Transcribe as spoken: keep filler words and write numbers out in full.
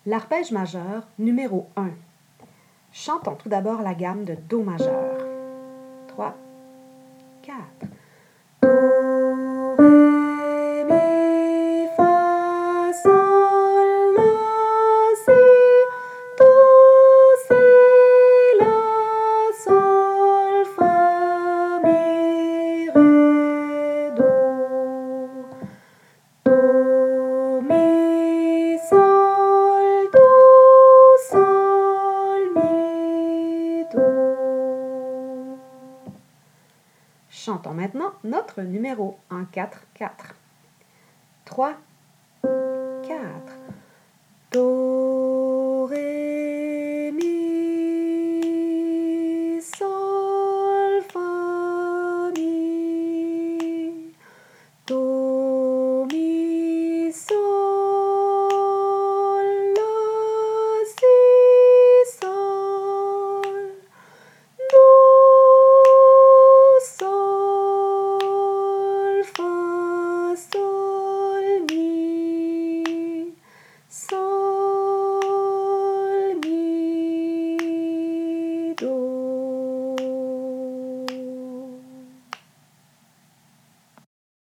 L'arpège majeur numéro un. Chantons tout d'abord la gamme de Do majeur. trois, quatre. Do, ré, mi, fa, sol, la, si, do, si, la, sol, fa, mi, ré, do. Do, mi, sol, do, sol, mi, do. Chantons maintenant notre numéro en quatre quatre. trois,